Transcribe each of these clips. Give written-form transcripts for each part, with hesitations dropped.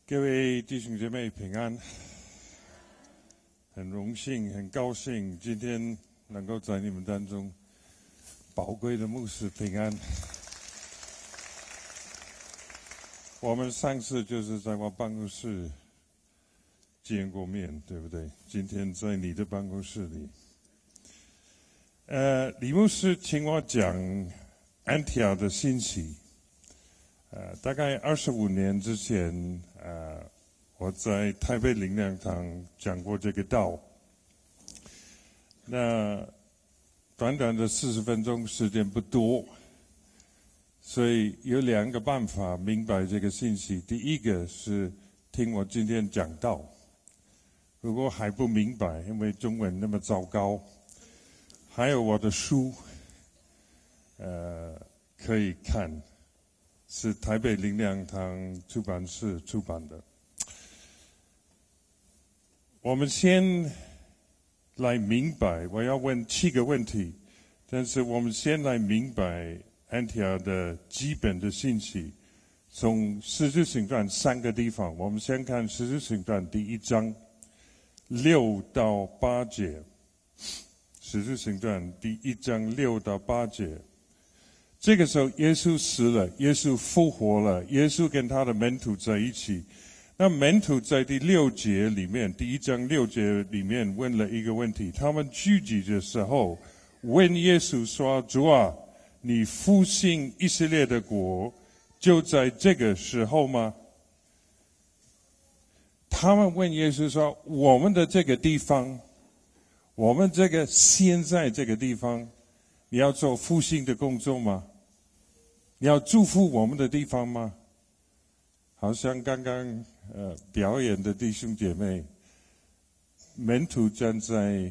各位弟兄姐妹平安，很荣幸很高兴今天能够在你们当中宝贵的牧师平安。我们上次就是在我办公室见过面，对不对？今天在你的办公室里。李牧师请我讲安提阿的信息。大概25年之前，我在台北灵粮堂讲过这个道。那短短的40分钟时间不多，所以有2个办法明白这个信息。第一个是听我今天讲道，如果还不明白，因为中文那么糟糕，还有我的书，可以看。是台北灵粮堂出版社出版的。我们先来明白，我要问7个问题，但是我们先来明白安提阿的基本的信息。从使徒行传3个地方，我们先看使徒行传第1章6到8节。使徒行传第1章6到8节。这个时候耶稣死了，耶稣复活了，耶稣跟他的门徒在一起。那门徒在第6节里面，第1章6节里面问了一个问题，他们聚集的时候问耶稣说，主啊，你复兴以色列的国就在这个时候吗？他们问耶稣说，我们的这个地方，我们这个现在这个地方，你要做复兴的工作吗？你要祝福我们的地方吗？好像刚刚表演的弟兄姐妹，门徒站在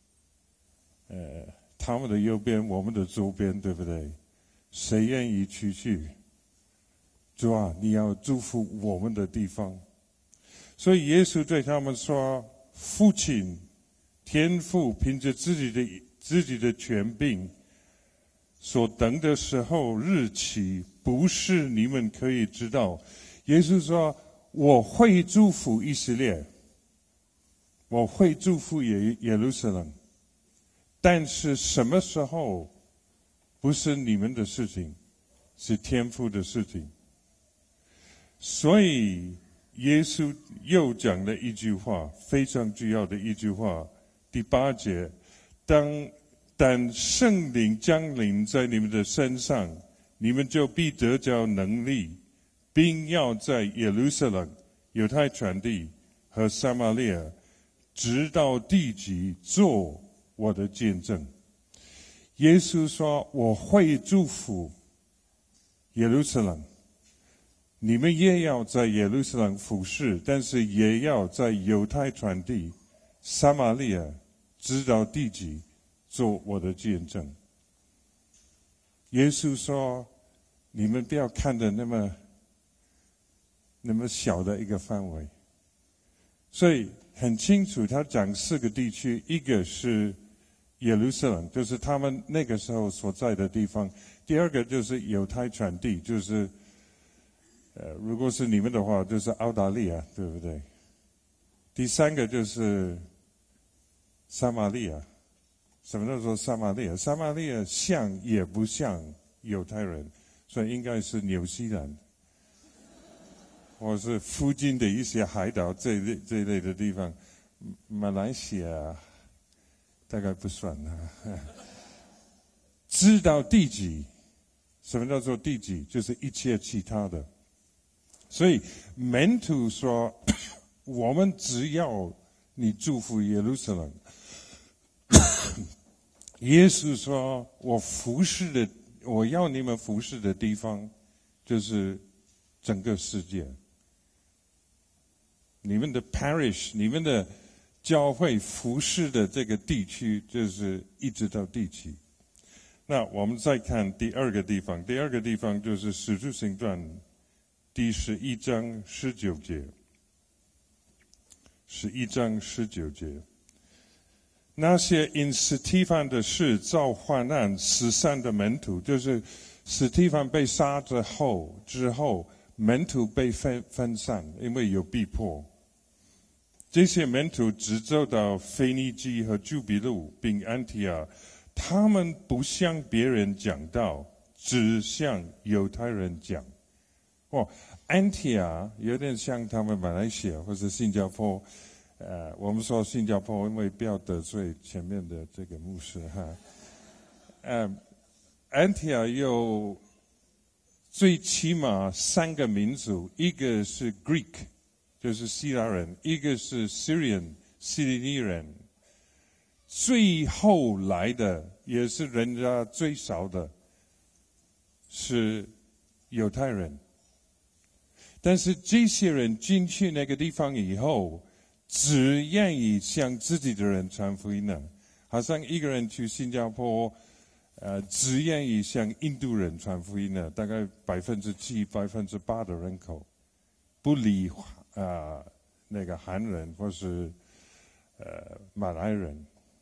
他们的右边，我们的左边，对不对？谁愿意去？主啊，你要祝福我们的地方。所以耶稣对他们说，父亲天父凭着自己的权柄所等的时候日期，不是你们可以知道。耶稣说，我会祝福以色列，我会祝福耶路撒冷，但是什么时候不是你们的事情，是天父的事情。所以耶稣又讲了一句话，非常重要的一句话，第8节，但圣灵降临在你们的身上，你们就必得着能力，并要在耶路撒冷、犹太全地和撒玛利亚直到地极做我的见证。耶稣说，我会祝福耶路撒冷，你们也要在耶路撒冷服侍，但是也要在犹太全地、撒玛利亚直到地极做我的见证。耶稣说，你们不要看得那么小的一个范围。所以很清楚，他讲4个地区，一个是耶路撒冷，就是他们那个时候所在的地方；第2个就是犹太全地，就是如果是你们的话，就是澳大利亚，对不对？第3个就是撒玛利亚。什么叫做撒玛利亚？撒玛利亚像也不像犹太人，所以应该是纽西兰，或是附近的一些海岛这一类的地方。马来西亚大概不算啊。知道地极，什么叫做地极？就是一切其他的。所以门徒说，我们只要你祝福耶路撒冷。耶稣说，我要你们服侍的地方就是整个世界，你们的 parish， 你们的教会服侍的这个地区就是一直到地极。那我们再看第2个地方，第2个地方就是使徒行传第11章19节。11章19节，那些因司提反的事遭患难死散的门徒，就是司提反被杀之后， 门徒被分散，因为有逼迫。这些门徒只走到腓尼基和朱比路并安提亚，他们不向别人讲道，只向犹太人讲。安提亚有点像他们马来西亚或者新加坡。我们说新加坡，因为不要得罪前面的这个牧师哈。安提亚有最起码3个民族，一个是 Greek， 就是希腊人，一个是 Syrian 西利尼人，最后来的也是人家最少的是犹太人。但是这些人进去那个地方以后，只愿意向自己的人传福音呢，好像一个人去新加坡，只愿意向印度人传福音呢，大概7%、8%的人口，不理那个韩人或是马来人。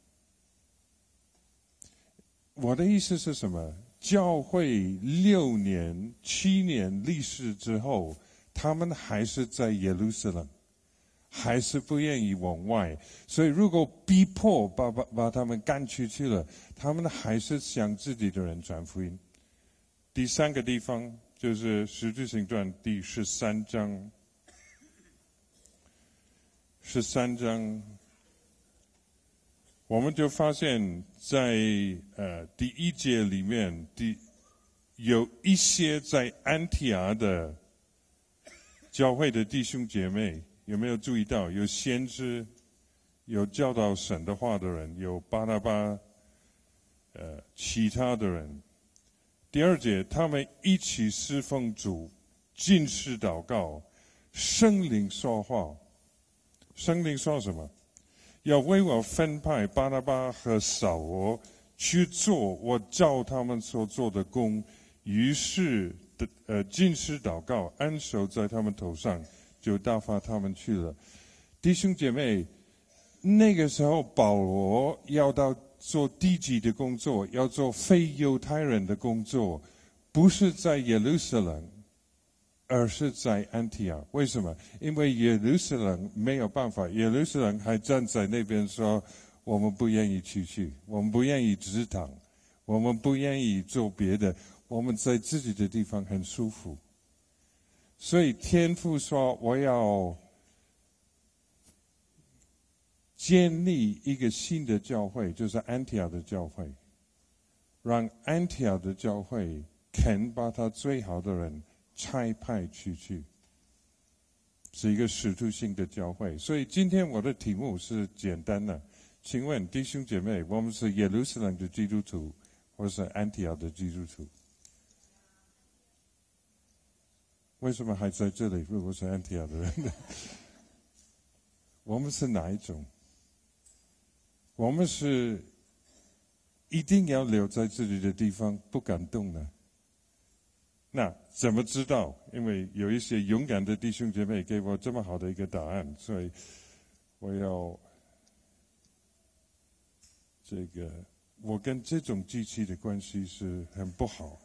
我的意思是什么？教会6年、7年历史之后，他们还是在耶路撒冷，还是不愿意往外。所以如果逼迫把他们赶出去了，他们还是向自己的人传福音。第3个地方就是《使徒行传》第13章。13章，我们就发现在第1节里面，有一些在安提阿的教会的弟兄姐妹，有没有注意到？有先知，有教导神的话的人，有巴拿巴，其他的人。第2节，他们一起侍奉主，禁食祷告，圣灵说话。圣灵说什么？要为我分派巴拿巴和扫罗去做我照他们所做的工。于是禁食祷告，按手在他们头上，就打发他们去了。弟兄姐妹，那个时候保罗要到做地级的工作，要做非犹太人的工作，不是在耶路撒冷，而是在安提阿。为什么？因为耶路撒冷没有办法，耶路撒冷还站在那边说，我们不愿意出去，我们不愿意指堂，我们不愿意做别的，我们在自己的地方很舒服。所以天父说，我要建立一个新的教会，就是安提阿的教会，让安提阿的教会肯把他最好的人差派出去，是一个使徒性的教会。所以今天我的题目是简单的，请问弟兄姐妹，我们是耶路撒冷的基督徒，或是安提阿的基督徒？为什么还在这里？如果是安提阿的人，我们是哪一种？我们是一定要留在自己的地方，不敢动的。那怎么知道？因为有一些勇敢的弟兄姐妹给我这么好的一个答案，所以我要我跟这种机器的关系是很不好。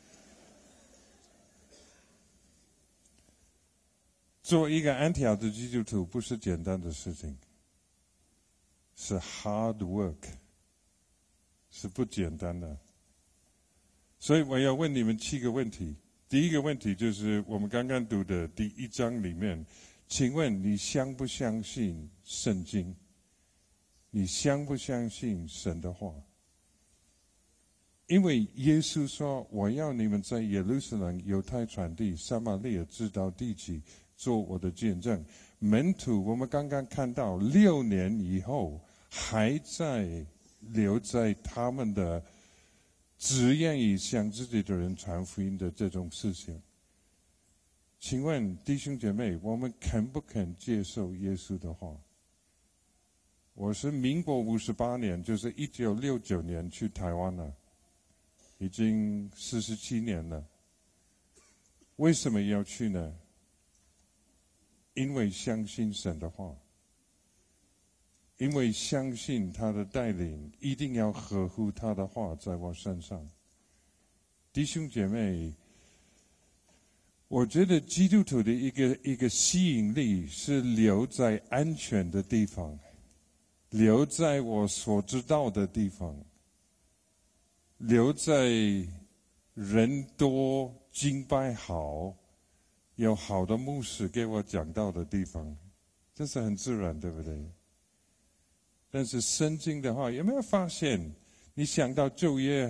做一个安提阿的基督徒不是简单的事情，是 hard work， 是不简单的。所以我要问你们7个问题。第一个问题就是我们刚刚读的第1章里面，请问你相不相信圣经？你相不相信神的话？因为耶稣说，我要你们在耶路撒冷、犹太传地、撒玛利亚直到地极做我的见证。门徒我们刚刚看到6年以后还在留在他们的只愿意向自己的人传福音的这种事情。请问弟兄姐妹，我们肯不肯接受耶稣的话？我是民国58年，就是1969年去台湾了，已经47年了。为什么要去呢？因为相信神的话，因为相信他的带领，一定要合乎他的话在我身上。弟兄姐妹， 我觉得基督徒的一个吸引力是留在安全的地方，留在我所知道的地方，留在人多敬拜好，有好的牧师给我讲道的地方，这是很自然，对不对？但是圣经的话，有没有发现？你想到旧约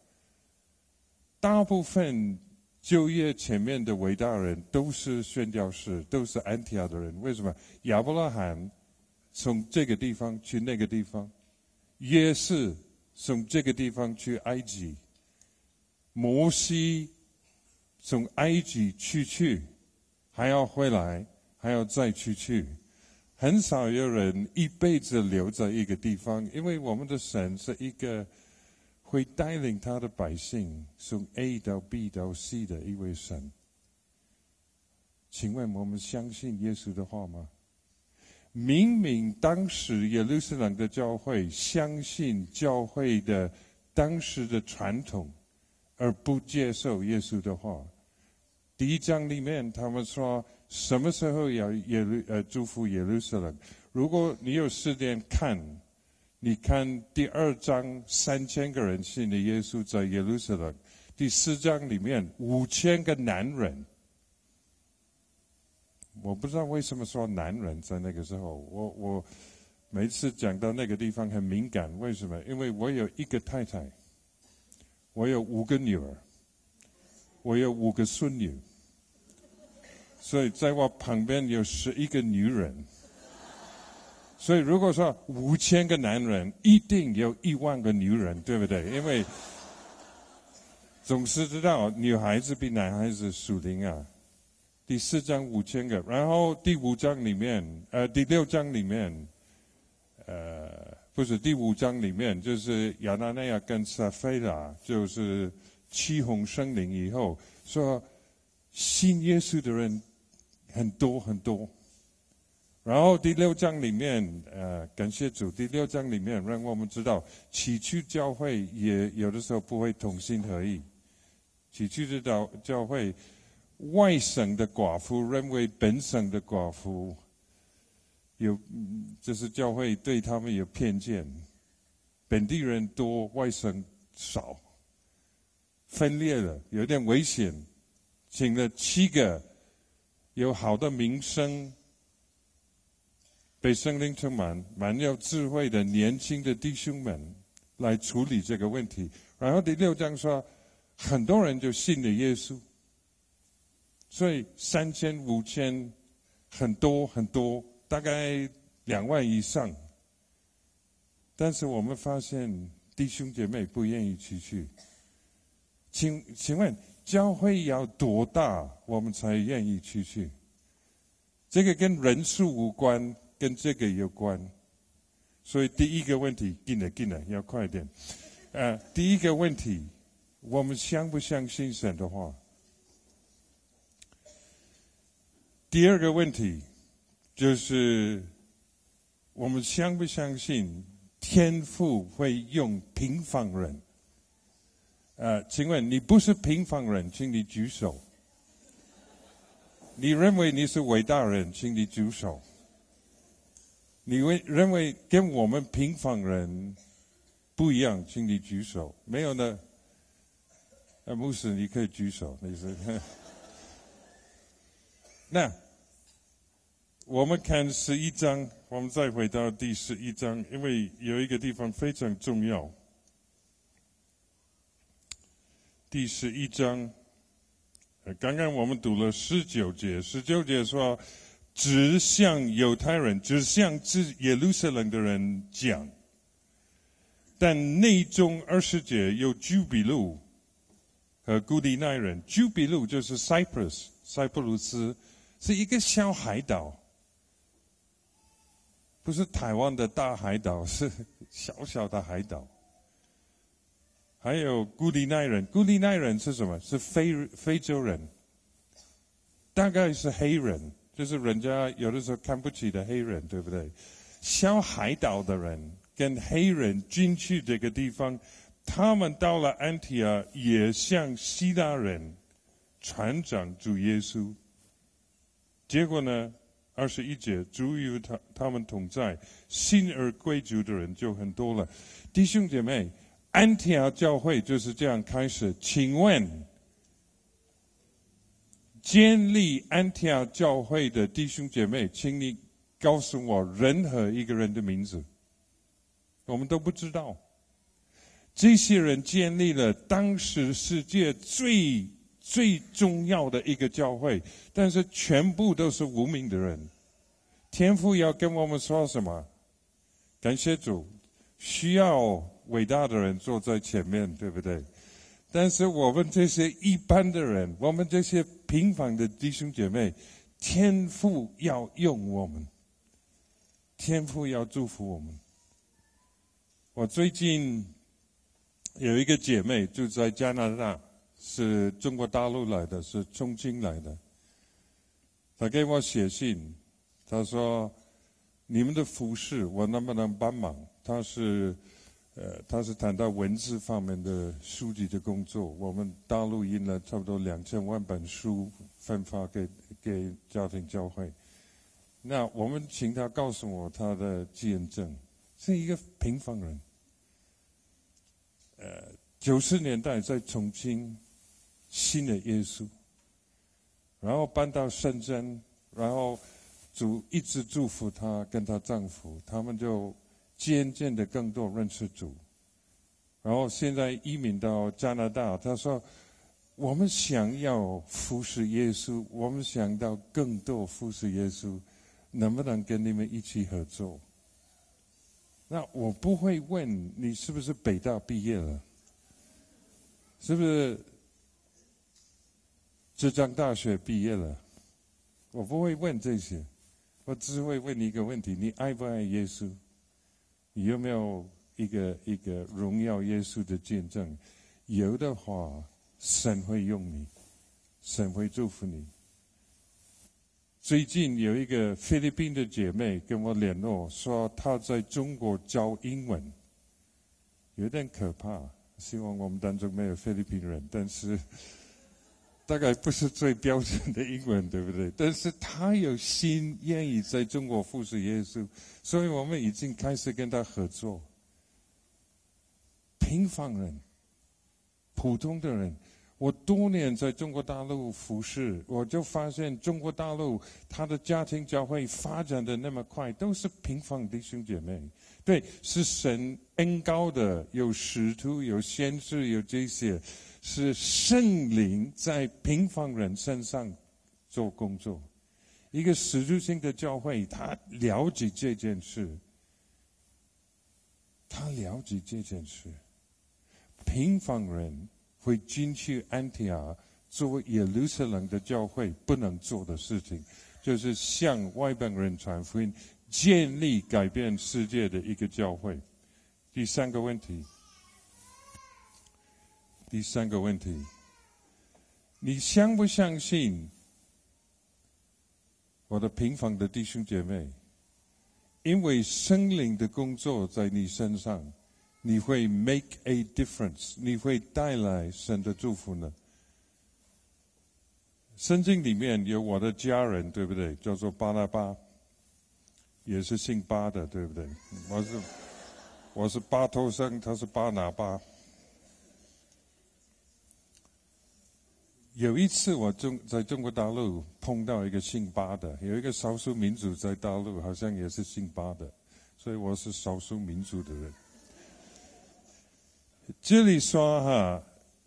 大部分旧约前面的伟大人都是宣教士，都是安提阿的人。为什么？亚伯拉罕从这个地方去那个地方，约瑟从这个地方去埃及，摩西从埃及去，还要回来，还要再去。很少有人一辈子留在一个地方，因为我们的神是一个会带领他的百姓从 A 到 B 到 C 的一位神。请问我们相信耶稣的话吗？明明当时耶路撒冷的教会相信教会的当时的传统，而不接受耶稣的话。第1章里面他们说什么时候要祝福耶路撒冷？如果你有时间看，你看第2章3000个人信的耶稣在耶路撒冷，第4章里面5000个男人。我不知道为什么说男人在那个时候，我每次讲到那个地方很敏感，为什么？因为我有1个太太，我有5个女儿，我有5个孙女，所以在我旁边有11个女人。所以如果说5000个男人，一定有1万个女人，对不对？因为总是知道女孩子比男孩子属灵啊。第4章5000个，然后第6章里面，不是第5章里面，就是亚拿尼亚跟撒非拉，就是起哄生灵以后，说信耶稣的人很多很多。然后第6章里面，感谢主，第6章里面让我们知道，起初教会也有的时候不会同心合意。起初的教会，外省的寡妇认为本省的寡妇就是教会对他们有偏见，本地人多，外省少，分裂了，有点危险。请了7个有好的名声，被圣灵充满，蛮有智慧的年轻的弟兄们来处理这个问题。然后第6章说，很多人就信了耶稣，所以3000、5000，很多很多，大概2万以上。但是我们发现弟兄姐妹不愿意去。请问教会要多大我们才愿意去？这个跟人数无关，跟这个有关。所以第一个问题，进来，要快点。第一个问题，我们相不相信神的话？第二个问题就是我们相不相信天父会用平凡人？请问你不是平凡人，请你举手。你认为你是伟大人，请你举手。你认为跟我们平凡人不一样，请你举手。没有呢？牧师你可以举手，你是。那我们看11章，我们再回到第11章，因为有一个地方非常重要。第11章，刚刚我们读了19节说，只向犹太人，只向耶路撒冷的人讲。但内中20节有居比路和古利奈人。居比路就是 塞浦路斯，是一个小海岛，不是台湾的大海岛，是小小的海岛。还有古利奈人是什么？是非洲人，大概是黑人，就是人家有的时候看不起的黑人，对不对？小海岛的人跟黑人进去这个地方，他们到了安提阿也向希腊人传讲主耶稣。结果呢，21节，主与他们同在，信而归主的人就很多了。弟兄姐妹，安提阿教会就是这样开始。请问，建立安提阿教会的弟兄姐妹，请你告诉我任何一个人的名字，我们都不知道。这些人建立了当时世界最重要的一个教会，但是全部都是无名的人。天父要跟我们说什么？感谢主，需要伟大的人坐在前面，对不对？但是我们这些一般的人，我们这些平凡的弟兄姐妹，天父要用我们，天父要祝福我们。我最近有一个姐妹住在加拿大，是中国大陆来的，是重庆来的。她给我写信，她说你们的服事我能不能帮忙？她是谈到文字方面的书籍的工作。我们大陆印了差不多2000万本书，分发给家庭教会。那我们请她告诉我她的见证，是一个平凡人。90年代在重庆信了耶稣，然后搬到深圳，然后主一直祝福她跟她丈夫，他们就渐渐的更多认识主。然后现在移民到加拿大，她说我们想要服侍耶稣，我们想到更多服侍耶稣，能不能跟你们一起合作？那我不会问你是不是北大毕业了，是不是浙江大学毕业了，我不会问这些，我只会问你一个问题：你爱不爱耶稣？你有没有一个荣耀耶稣的见证？有的话，神会用你，神会祝福你。最近有一个菲律宾的姐妹跟我联络，说她在中国教英文，有点可怕。希望我们当中没有菲律宾人，但是大概不是最标准的英文，对不对？但是她有心愿意在中国服侍耶稣，所以我们已经开始跟她合作。平凡人，普通的人。我多年在中国大陆服侍，我就发现中国大陆他的家庭教会发展的那么快，都是平凡弟兄姐妹。对，是神恩膏的，有使徒，有先知，有这些，是圣灵在平凡人身上做工作。一个使徒性的教会，他了解这件事，平凡人会进去安提阿做耶路撒冷的教会不能做的事情，就是向外邦人传福音，建立改变世界的一个教会。第三个问题，你相不相信我的平凡的弟兄姐妹，因为圣灵的工作在你身上，你会 make a difference， 你会带来神的祝福呢？圣经里面有我的家人，对不对？叫做巴拿巴，也是姓巴的，对不对？我是巴头生，他是巴拿巴。有一次我在中国大陆碰到一个姓巴的，有一个少数民族在大陆好像也是姓巴的，所以我是少数民族的人。这里说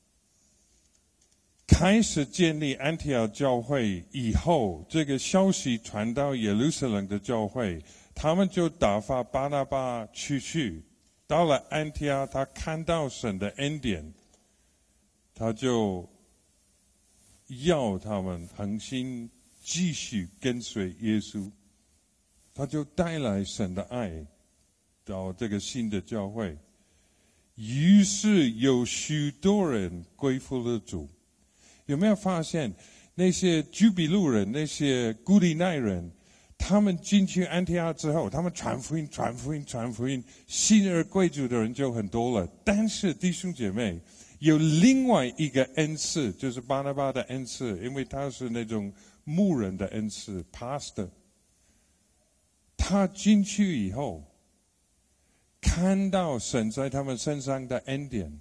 开始建立安提阿教会以后，这个消息传到耶路撒冷的教会，他们就打发巴拿巴出去，到了安提阿，他看到神的恩典，他就要他们恒心继续跟随耶稣，他就带来神的爱到这个新的教会。于是有许多人归服了主。有没有发现那些居比路人，那些古利奈人，他们进去安提阿之后，他们传福音，信而归主的人就很多了。但是弟兄姐妹， 有另外一个恩赐，就是巴拿巴的恩赐，因为他是那种牧人的恩赐 ，pastor。他进去以后，看到神在他们身上的恩典，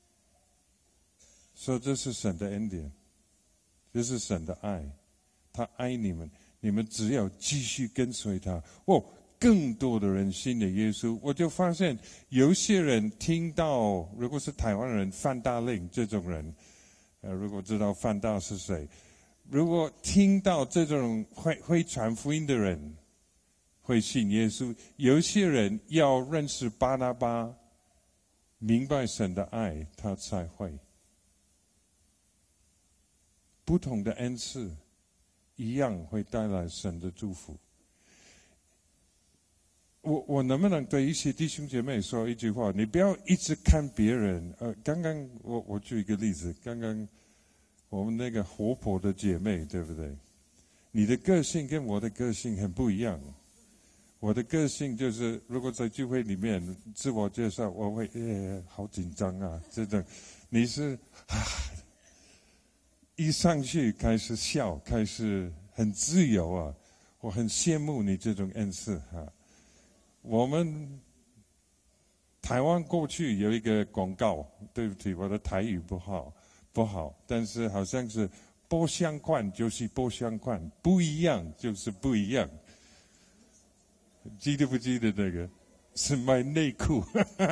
说这是神的恩典，这是神的爱，他爱你们，你们只要继续跟随他。更多的人信了耶稣，我就发现有些人听到，如果是台湾人范大令这种人，如果知道范大是谁，如果听到这种会传福音的人，会信耶稣。有些人要认识巴拿巴，明白神的爱，他才会。不同的恩赐，一样会带来神的祝福。我能不能对一些弟兄姐妹说一句话？你不要一直看别人。刚刚我举一个例子，刚刚我们那个活泼的姐妹，对不对？你的个性跟我的个性很不一样。我的个性就是，如果在聚会里面自我介绍，我会好紧张啊，这种。你是一上去开始笑，开始很自由啊，我很羡慕你这种恩赐哈。我们台湾过去有一个广告，对不起，我的台语不好，但是好像是不相关就是不相关，不一样就是不一样。记得不记得那个？是卖内裤。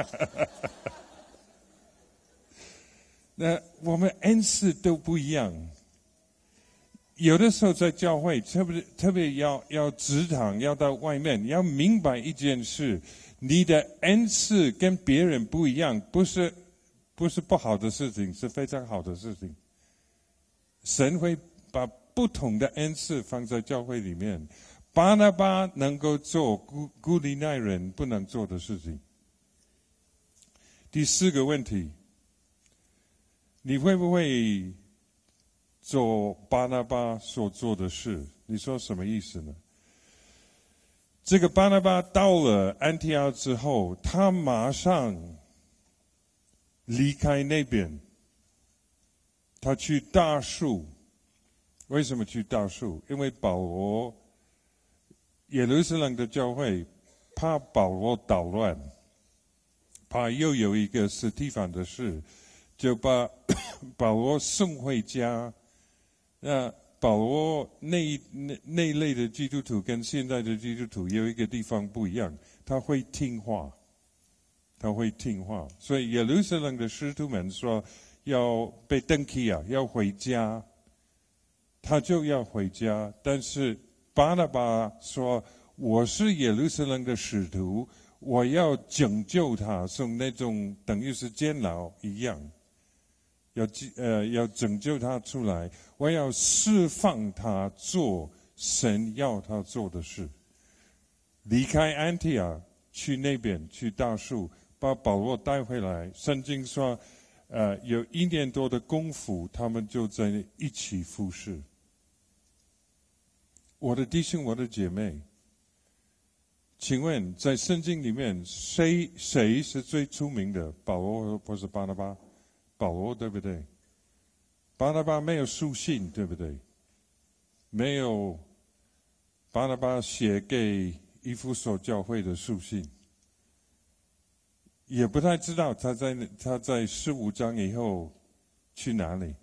那我们恩赐都不一样。有的时候在教会，特别要职场，要到外面，要明白一件事：你的恩赐跟别人不一样，不是不好的事情，是非常好的事情。神会把不同的恩赐放在教会里面。巴拿巴能够做古利奈人不能做的事情。第四个问题，你会不会做巴拿巴所做的事？你说什么意思呢？这个巴拿巴到了安提阿之后，他马上离开那边，他去大树。为什么去大树？因为保罗耶路撒冷的教会怕保罗捣乱，怕又有一个司提反的事，就把保罗送回家。那保罗那一类的基督徒跟现在的基督徒有一个地方不一样，他会听话，所以耶路撒冷的使徒们说要被登记啊，要回家，他就要回家。但是巴拿巴说：“我是耶路撒冷的使徒，我要拯救他，从那种等于是监牢一样。”要拯救他出来，我要释放他做神要他做的事。离开安提阿，去那边去大树，把保罗带回来。圣经说，有1年多的功夫，他们就在一起服侍。我的弟兄，我的姐妹，请问在圣经里面，谁是最出名的？保罗或是巴拿巴？保罗对不对？巴拿巴没有书信，对不对？没有巴拿巴写给以弗所教会的书信，也不太知道他在15章以后去哪里。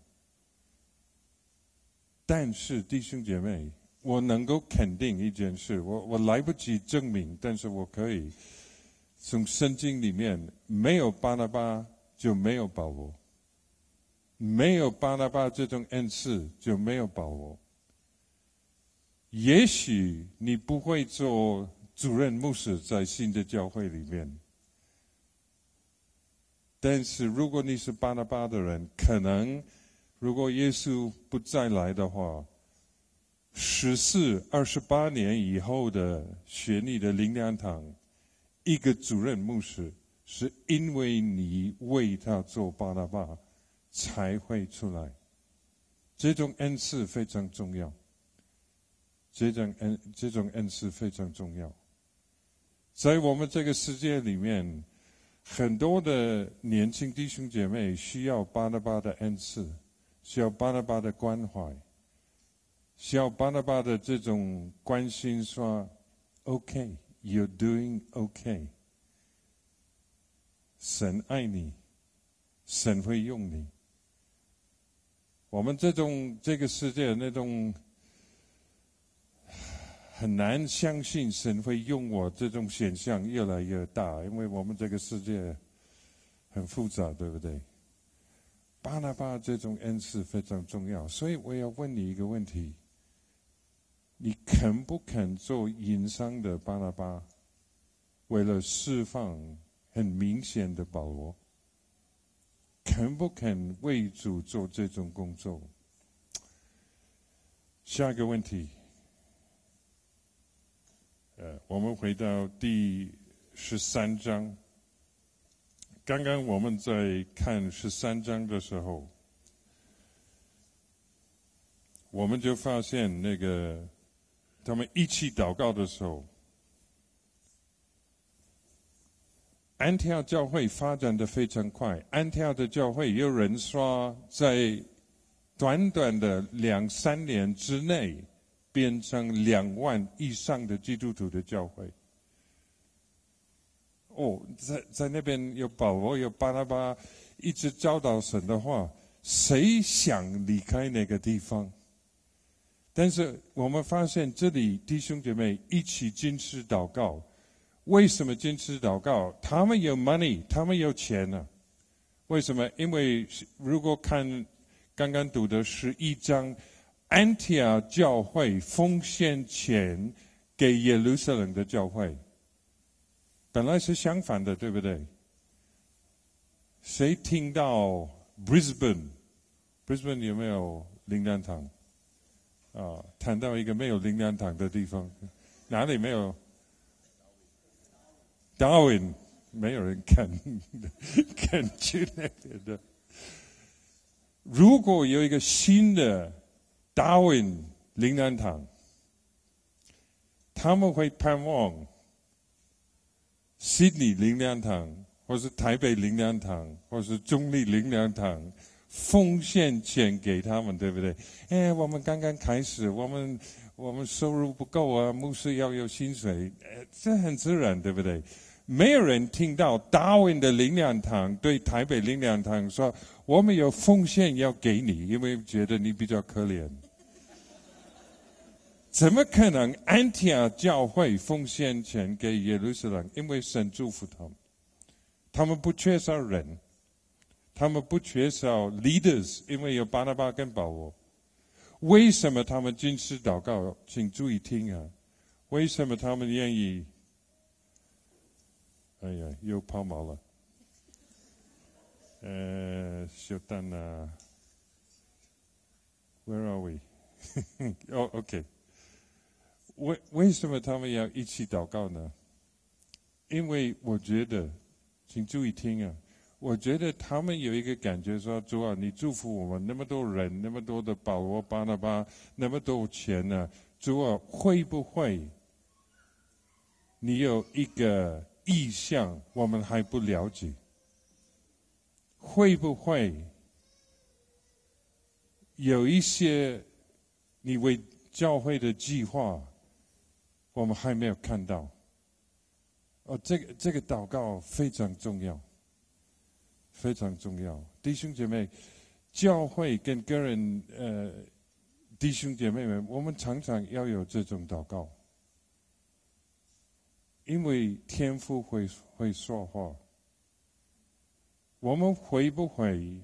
但是弟兄姐妹，我能够肯定一件事，我来不及证明，但是我可以从圣经里面，没有巴拿巴就没有保罗。没有巴拿巴这种恩赐，就没有保罗。也许你不会做主任牧师在新的教会里面，但是如果你是巴拿巴的人，可能如果耶稣不再来的话，28年以后的学历的灵粮堂，一个主任牧师，是因为你为他做巴拿巴才会出来。这种恩赐非常重要，这种恩赐非常重要。在我们这个世界里面， 很多的年轻弟兄姐妹需要巴拿巴的恩赐，需要巴拿巴的关怀，需要巴拿巴的这种关心说 OK, you're doing OK. 神爱你，神会用你。我们这个世界那种很难相信神会用我，这种现象越来越大，因为我们这个世界很复杂，对不对？巴拿巴这种恩赐非常重要，所以我要问你一个问题：你肯不肯做隐藏的巴拿巴，为了释放很明显的保罗？肯不肯为主做这种工作？下一个问题，我们回到第13章。刚刚我们在看13章的时候，我们就发现那个他们一起祷告的时候，安提阿教会发展的非常快。安提阿的教会有人说，在短短的2-3年之内，变成2万以上的基督徒的教会。在那边有保罗有巴拿巴一直教导神的话，谁想离开那个地方？但是我们发现这里弟兄姐妹一起坚持祷告。为什么坚持祷告？他们有 money， 他们有钱啊。为什么？因为如果看刚刚读的11章，安提阿教会奉献钱给耶路撒冷的教会，本来是相反的，对不对？谁听到 Brisbane 有没有灵粮堂？谈到一个没有灵粮堂的地方，哪里没有？Darwin 没有人看去那里的。如果有一个新的 Darwin 灵粮堂，他们会盼望悉尼灵粮堂，或是台北灵粮堂，或是中立灵粮堂奉献钱给他们，对不对？我们刚刚开始，我们收入不够啊，牧师要有薪水，这很自然，对不对？没有人听到达文的灵粮堂对台北灵粮堂说，我们有奉献要给你，因为觉得你比较可怜。怎么可能安提阿教会奉献钱给耶路撒冷？因为神祝福他们，他们不缺少人，他们不缺少 leaders， 因为有巴拿巴跟保罗。为什么他们坚持祷告？请注意听啊！为什么他们愿意？哎呀，又抛锚了。小蛋啊 ，Where are we？ OK。为什么他们要一起祷告呢？因为我觉得，请注意听啊！我觉得他们有一个感觉说，主啊，你祝福我们那么多人，那么多的保罗、巴拿巴，那么多钱呢？主啊，会不会你有一个意向我们还不了解？会不会有一些你为教会的计划我们还没有看到？这个祷告非常重要，非常重要。弟兄姐妹，教会跟个人弟兄姐妹们，我们常常要有这种祷告，因为天父会说话。我们会不会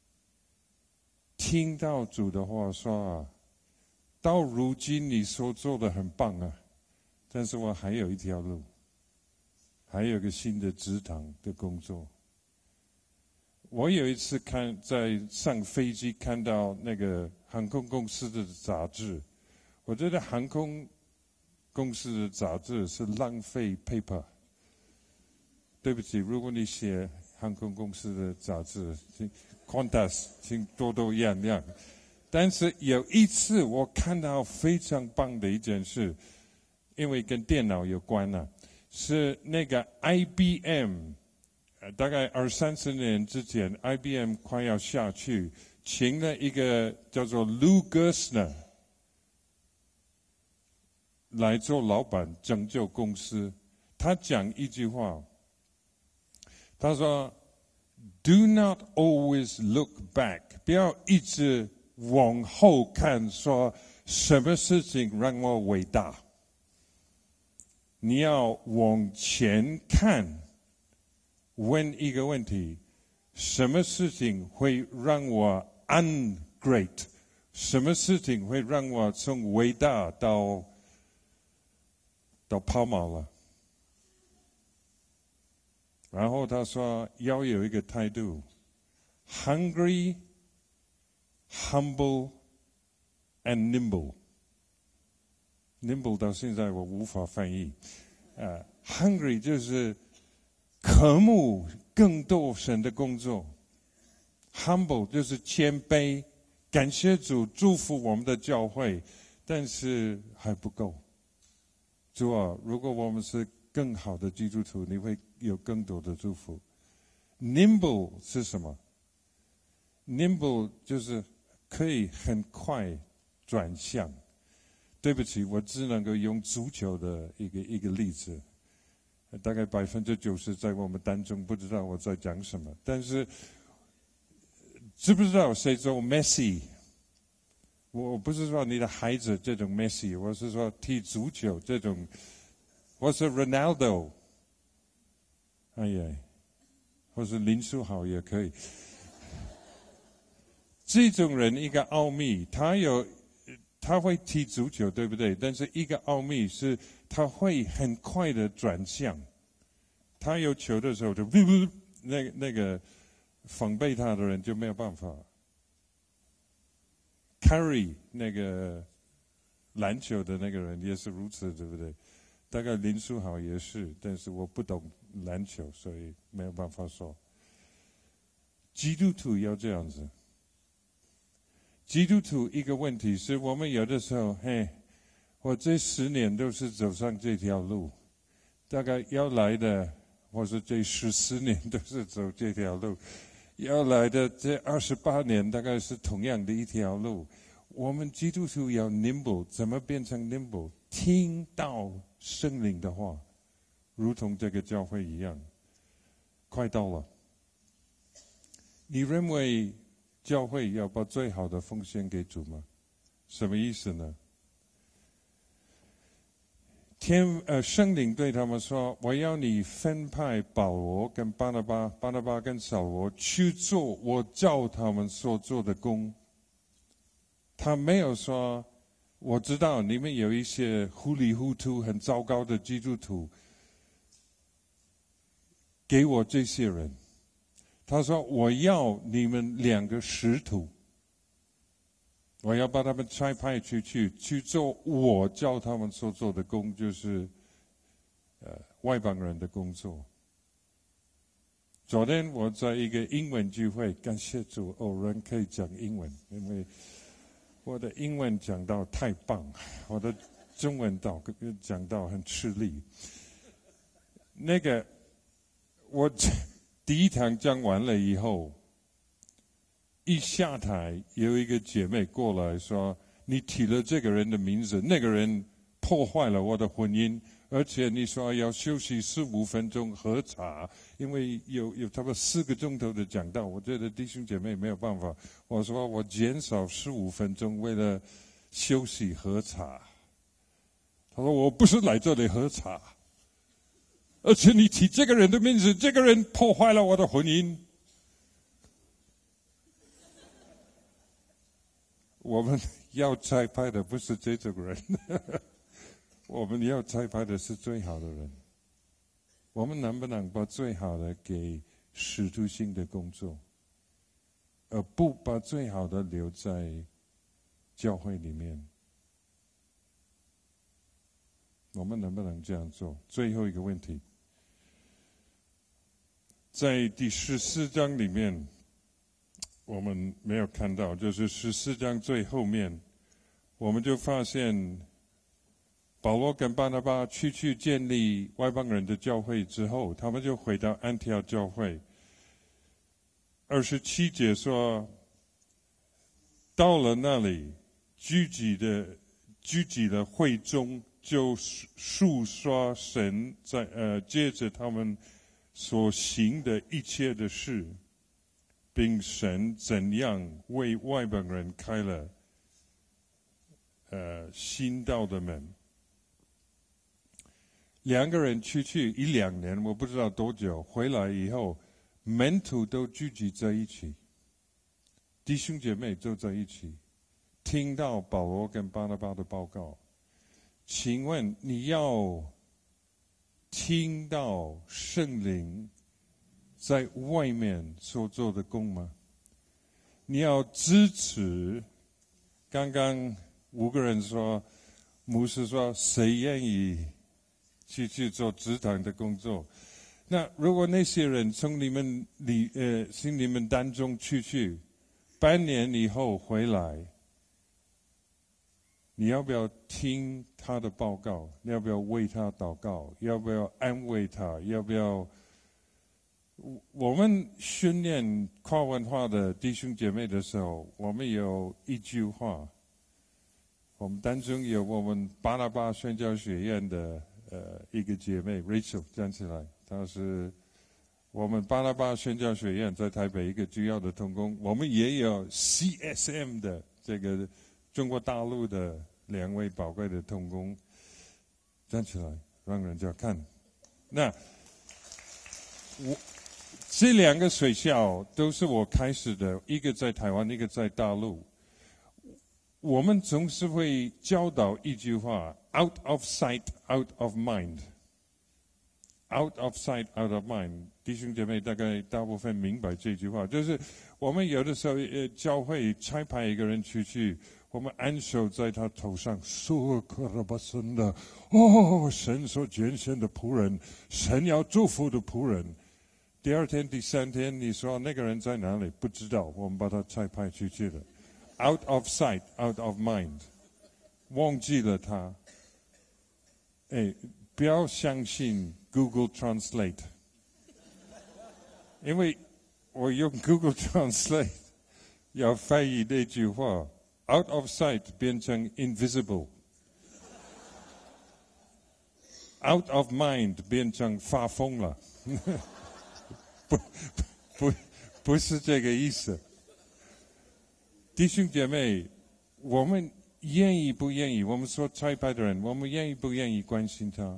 听到主的话说啊，到如今你所做的很棒啊，但是我还有一条路，还有一个新的职堂的工作。我有一次在上飞机看到那个航空公司的杂志，我觉得航空公司的杂志是浪费 paper。对不起，如果你写航空公司的杂志，请 Qantas 请多多原谅。但是有一次我看到非常棒的一件事，因为跟电脑有关啊，是那个 IBM 大概20-30年之前 ，IBM 快要下去，请了一个叫做 Lou Gerstner 来做老板，拯救公司。他讲一句话，他说 ：“Do not always look back， 不要一直往后看，说什么事情让我伟大。你要往前看。”问一个问题：什么事情会让我 ungreat？ 什么事情会让我从伟大到抛锚了？然后他说要有一个态度 ：hungry, humble, and nimble. Nimble 到现在我无法翻译。hungry 就是渴慕更多神的工作 ，humble 就是谦卑，感谢主祝福我们的教会，但是还不够。主啊，如果我们是更好的基督徒，你会有更多的祝福。nimble 是什么 ？nimble 就是可以很快转向。对不起，我只能够用足球的一个例子。大概90%在我们当中不知道我在讲什么，但是知不知道谁做 Messi？ 我不是说你的孩子这种 Messi， 我是说踢足球这种，或是 Ronaldo， 哎呀，或是林书豪也可以。这种人一个奥秘，他会踢足球，对不对？但是一个奥秘是他会很快的转向，他有球的时候就那个防备他的人就没有办法。Curry 那个篮球的那个人也是如此，对不对？大概林书豪也是，但是我不懂篮球，所以没有办法说。基督徒要这样子。基督徒一个问题是我们有的时候，我这10年都是走上这条路，大概要来的，或是这14年都是走这条路，要来的这28年大概是同样的一条路。我们基督徒要 nimble， 怎么变成 nimble？ 听到圣灵的话，如同这个教会一样，快到了。你认为教会要把最好的奉献给主吗？什么意思呢？圣灵对他们说：“我要你分派保罗跟巴拿巴跟扫罗去做我叫他们所做的工。”他没有说：“我知道你们有一些糊里糊涂、很糟糕的基督徒，给我这些人。”他说：“我要你们2个使徒，我要把他们差派出去做我叫他们所做的工，就是外邦人的工作。”昨天我在一个英文聚会，感谢主，偶然可以讲英文，因为我的英文讲到太棒，我的中文讲到很吃力。我第一堂讲完了以后，一下台有一个姐妹过来说：“你提了这个人的名字，那个人破坏了我的婚姻，而且你说要休息15分钟喝茶，因为有差不多4个钟头的讲道。”我觉得弟兄姐妹没有办法，我说我减少15分钟，为了休息喝茶。他说：“我不是来这里喝茶。而且你提这个人的名字，这个人破坏了我的婚姻。”我们要栽培的不是这种人，我们要栽培的是最好的人。我们能不能把最好的给使徒性的工作，而不把最好的留在教会里面？我们能不能这样做？最后一个问题。在第14章里面，我们没有看到，就是14章最后面，我们就发现保罗跟巴拿巴去建立外邦人的教会之后，他们就回到安提阿教会。27节说，到了那里，聚集的会中，就述说神借着他们所行的一切的事，并神怎样为外邦人开了新道的门。两个人出去1-2年，我不知道多久，回来以后，门徒都聚集在一起，弟兄姐妹都在一起，听到保罗跟巴拿巴的报告。请问你要听到圣灵在外面所做的工吗？你要支持刚刚5个人说，牧师说谁愿意去做职堂的工作？那如果那些人从你们当中去，半年以后回来，你要不要听他的报告？你要不要为他祷告？要不要安慰他？要不要？我们训练跨文化的弟兄姐妹的时候，我们有一句话，我们当中有我们巴拿巴宣教学院的一个姐妹 Rachel 站起来，她是我们巴拿巴宣教学院在台北一个主要的同工。我们也有 CSM 的这个中国大陆的2位宝贵的同工，站起来让人家看。那这2个学校都是我开始的，一个在台湾，一个在大陆。我们总是会教导一句话 ：out of sight, out of mind。out of sight, out of mind。弟兄姐妹大概大部分明白这句话，就是我们有的时候教会差派一个人出去，我们按手在他头上，苏克拉巴森的神所拣选的仆人，神要祝福的仆人。第2天、第3天，你说那个人在哪里？不知道，我们把他差派出去了。out of sight, out of mind， 忘记了他。不要相信 Google Translate， 因为我用 Google Translate 要翻译那句话 ，out of sight 变成 invisible，out of mind 变成发疯了。不是这个意思。弟兄姐妹，我们愿意不愿意？我们所差派的人，我们愿意不愿意关心他？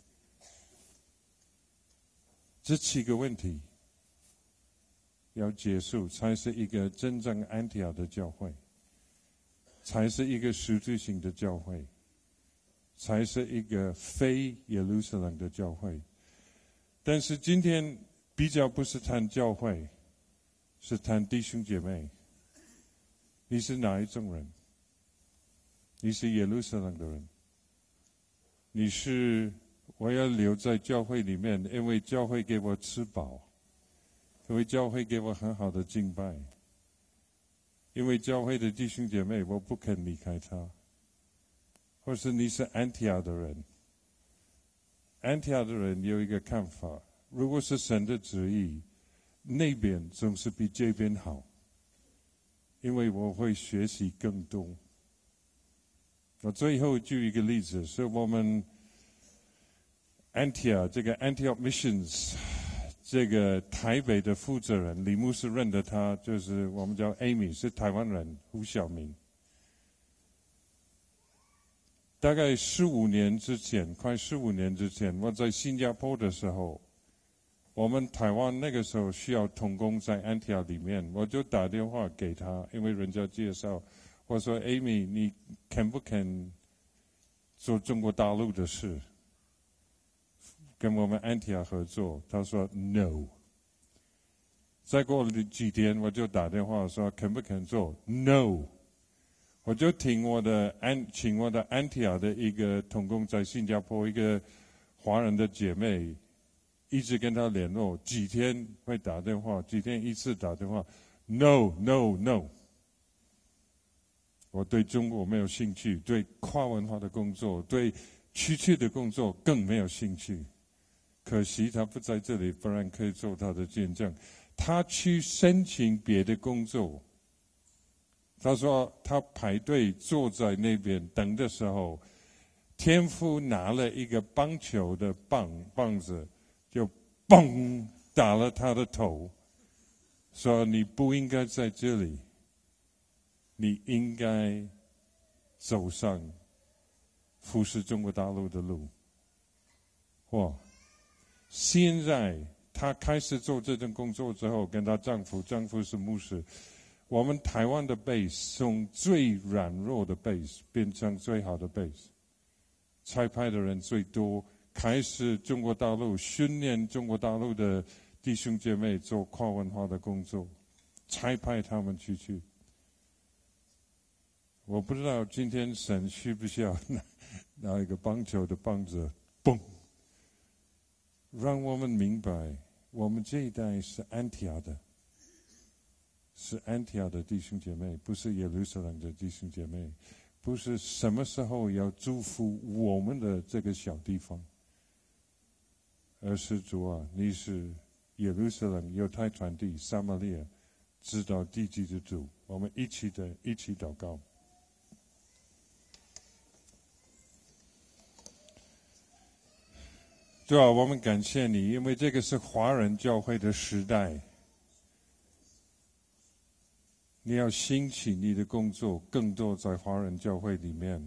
这7个问题要结束，才是一个真正安提阿的教会，才是一个实质性的教会，才是一个非耶路撒冷的教会。但是今天比较不是谈教会，是谈弟兄姐妹。你是哪一种人？你是耶路撒冷的人？你是我要留在教会里面，因为教会给我吃饱，因为教会给我很好的敬拜，因为教会的弟兄姐妹我不肯离开他。或是你是安提阿的人？安提阿的人有一个看法，如果是神的旨意，那边总是比这边好，因为我会学习更多。我最后举一个例子，是我们安提阿这个 Antioch Missions 这个台北的负责人李牧师认得他，就是我们叫 Amy， 是台湾人胡晓明。大概15年之前，快15年之前，我在新加坡的时候，我们台湾那个时候需要同工在安提阿里面，我就打电话给他，因为人家介绍，我说 Amy， 你肯不肯做中国大陆的事，跟我们安提阿合作？他说 No。再过了几天，我就打电话说肯不肯做 No。我就请我的安提阿的一个同工在新加坡一个华人的姐妹，一直跟他联络，几天会打电话，几天一次打电话 ，No No No。我对中国没有兴趣，对跨文化的工作，对出去的工作更没有兴趣。可惜他不在这里，不然可以做他的见证。他去申请别的工作，他说他排队坐在那边等的时候，天父拿了一个棒球的棒子，就嘣打了他的头，说你不应该在这里，你应该走上服侍中国大陆的路。哇！现在她开始做这种工作之后，跟她丈夫是牧师，我们台湾的 base 从最软弱的 base 变成最好的 base， 差派的人最多，开始中国大陆训练中国大陆的弟兄姐妹做跨文化的工作，差派他们出去。我不知道今天神需不需要拿一个棒球的棒子，嘣，让我们明白，我们这一代是安提阿的，是安提阿的弟兄姐妹，不是耶路撒冷的弟兄姐妹，不是什么时候要祝福我们的这个小地方，而是主啊，你是耶路撒冷、犹太传递、撒玛利亚直到地极的主。我们一起祷告。主啊，我们感谢你，因为这个是华人教会的时代，你要兴起你的工作更多在华人教会里面。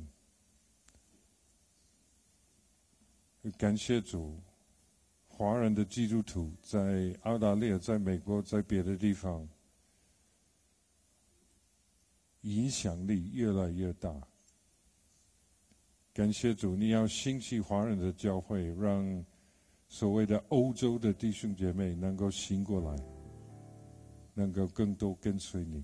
感谢主，华人的基督徒在澳大利亚、在美国、在别的地方，影响力越来越大。感谢主，你要兴起华人的教会，让所谓的欧洲的弟兄姐妹能够醒过来，能够更多跟随你。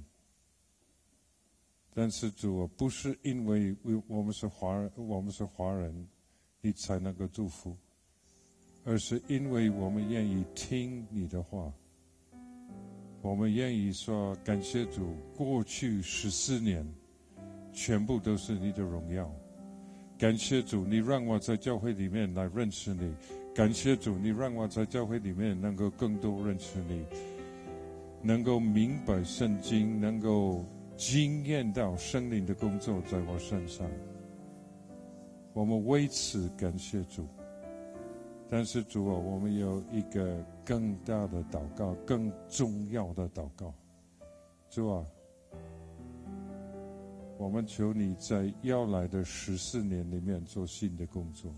但是主，不是因为我们是华人，你才能够祝福，而是因为我们愿意听你的话，我们愿意说感谢主，过去14年全部都是你的荣耀。感谢主，你让我在教会里面来认识你。感谢主，你让我在教会里面能够更多认识你，能够明白圣经，能够经验到圣灵的工作在我身上。我们为此感谢主。但是主啊，我们有一个更大的祷告，更重要的祷告。主啊，我们求你在要来的14年里面做新的工作。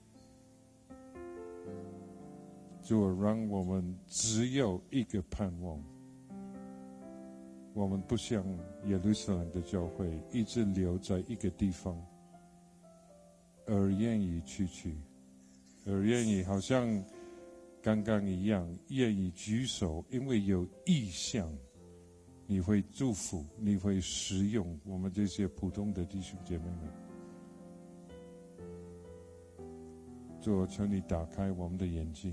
主啊，让我们只有一个盼望，我们不像耶路撒冷的教会一直留在一个地方，而愿意出去，而愿意好像刚刚一样，愿意举手，因为有意向，你会祝福，你会使用我们这些普通的弟兄姐妹们。主，求你打开我们的眼睛。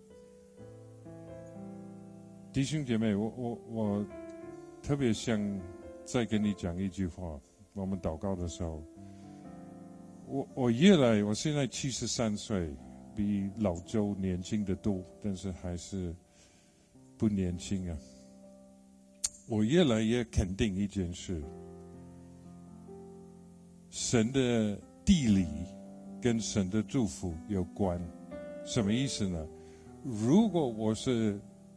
弟兄姐妹，我特别想再跟你讲一句话。我们祷告的时候，我现在73岁，比老周年轻得多，但是还是不年轻啊。我越来越肯定一件事，神的地理跟神的祝福有关。什么意思呢？如果我是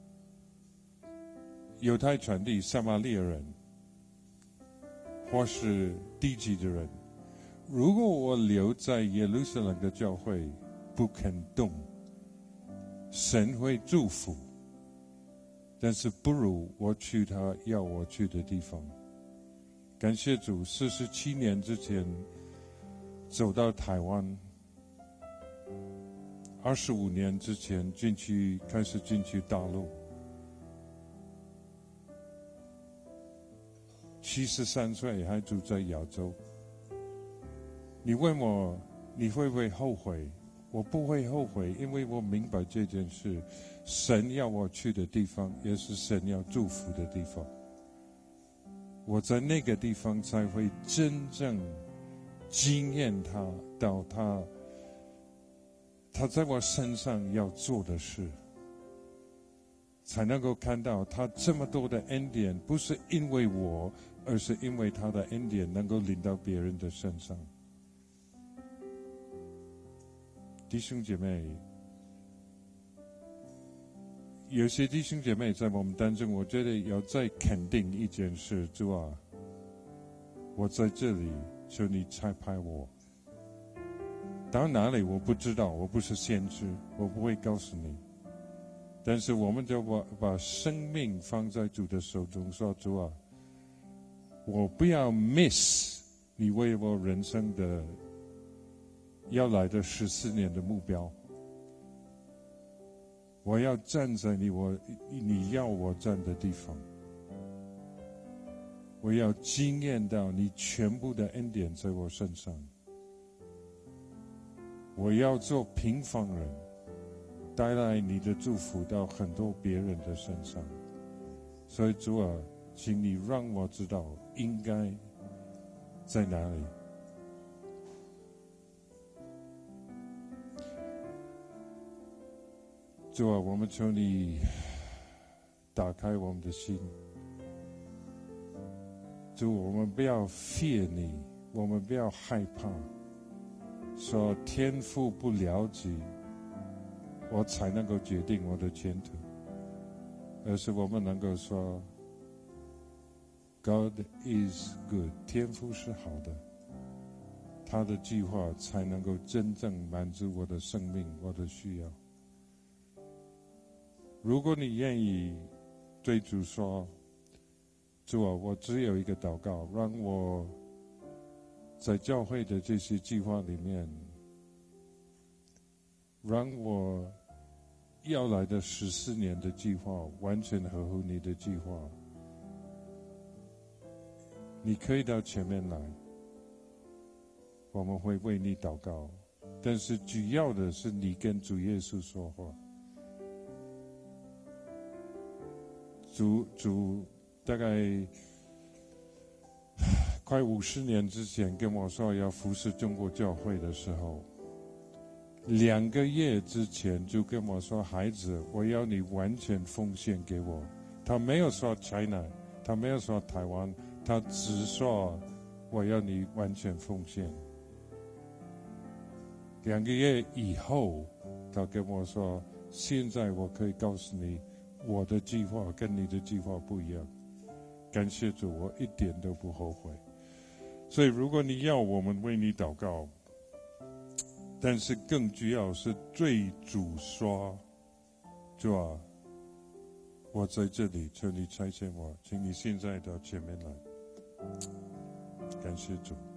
犹太传递撒玛利亚人，或是地极的人，如果我留在耶路撒冷的教会不肯动，神会祝福，但是不如我去他要我去的地方。感谢主，47年之前走到台湾，25年之前开始进去大陆，73岁还住在亚洲。你问我你会不会后悔？我不会后悔，因为我明白这件事，神要我去的地方，也是神要祝福的地方。我在那个地方才会真正经验他他在我身上要做的事，才能够看到他这么多的恩典，不是因为我，而是因为他的恩典能够临到别人的身上。弟兄姐妹，有些弟兄姐妹在我们当中，我觉得要再肯定一件事，主啊，我在这里，求你差派我。到哪里我不知道，我不是先知，我不会告诉你。但是我们就把生命放在主的手中，说主啊，我不要 miss 你为我人生的要来的14年的目标。我要站在你要我站的地方，我要经验到你全部的恩典在我身上。我要做平凡人，带来你的祝福到很多别人的身上。所以主啊，请你让我知道应该在哪里。主啊，我们求你打开我们的心。主，我们不要 fear 你，我们不要害怕，说天父不了解我才能够决定我的前途，而是我们能够说 God is good， 天父是好的，他的计划才能够真正满足我的生命，我的需要。如果你愿意对主说，主啊，我只有一个祷告，让我在教会的这些计划里面，让我要来的14年的计划完全合乎你的计划。你可以到前面来，我们会为你祷告，但是主要的是你跟主耶稣说话。主大概快50年之前跟我说要服侍中国教会的时候，2个月之前就跟我说，孩子，我要你完全奉献给我。他没有说 China， 他没有说台湾，他只说我要你完全奉献。2个月以后，他跟我说，现在我可以告诉你，我的计划跟你的计划不一样。感谢主，我一点都不后悔。所以如果你要我们为你祷告，但是更主要是对主说，主啊，我在这里，求你差遣我，请你现在到前面来。感谢主。